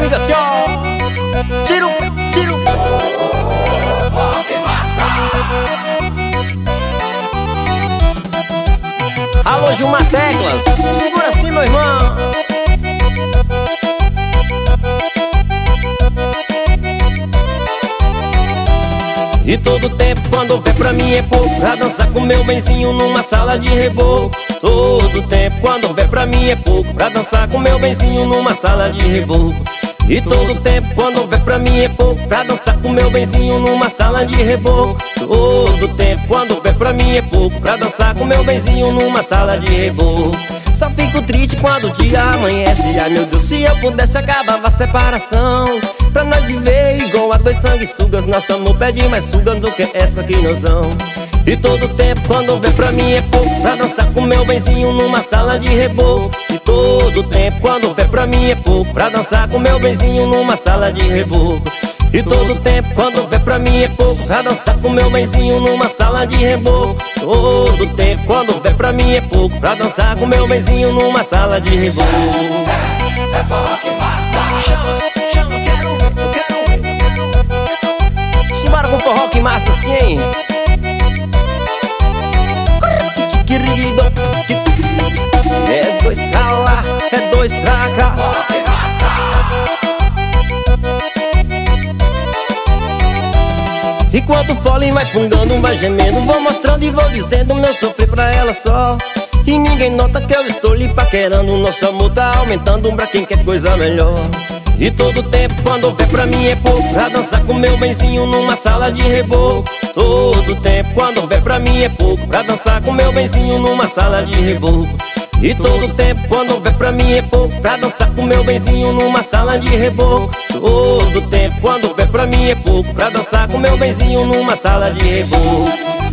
comigo assim, ó. Tiro, tiro. Alô, Gilmar Teclas, segura assim, meu irmão. E todo tempo quando vem pra mim é pouco pra dançar com meu benzinho numa sala de reboco. Todo tempo quando vem pra mim é pouco pra dançar com meu benzinho numa sala de reboco. E todo tempo quando vem pra mim é pouco pra dançar com meu benzinho numa sala de reboco. Todo tempo quando vem pra mim é pouco pra dançar com meu benzinho numa sala de reboco. Só fico triste quando o dia amanhece. Ai meu Deus, se eu pudesse acabava a separação, pra nós viver igual a dois sanguessugas. Nosso amor pede mais suga do que essa que nós damos. E todo tempo quando vem pra mim é pouco pra dançar com meu benzinho numa sala de reboco. E todo tempo quando vem pra mim é pouco pra dançar com meu benzinho numa sala de reboco. E todo tempo quando vem pra mim é pouco pra dançar com meu benzinho numa sala de reboco. Todo tempo quando vem pra mim é pouco pra dançar com meu benzinho numa sala de reboco. É forró que massa. Chama, eu quero. Simbora com forró que massa assim, hein? É dois pra lá, é dois pra cá. Forró que massa. E quando o fole vai fungando, vai gemendo, vou mostrando e vou dizendo meu sofrer pra ela só. E ninguém nota que eu estou lhe paquerando. Nosso amor tá aumentando pra quem quer coisa melhor. E todo tempo quando vem pra mim é pouco pra dançar com meu benzinho numa sala de reboco. Todo tempo quando vem pra mim é pouco pra dançar com meu benzinho numa sala de reboco. E todo tempo quando vem pra mim é pouco pra dançar com meu benzinho numa sala de reboco. Todo tempo quando vem pra mim é pouco pra dançar com meu benzinho numa sala de reboco.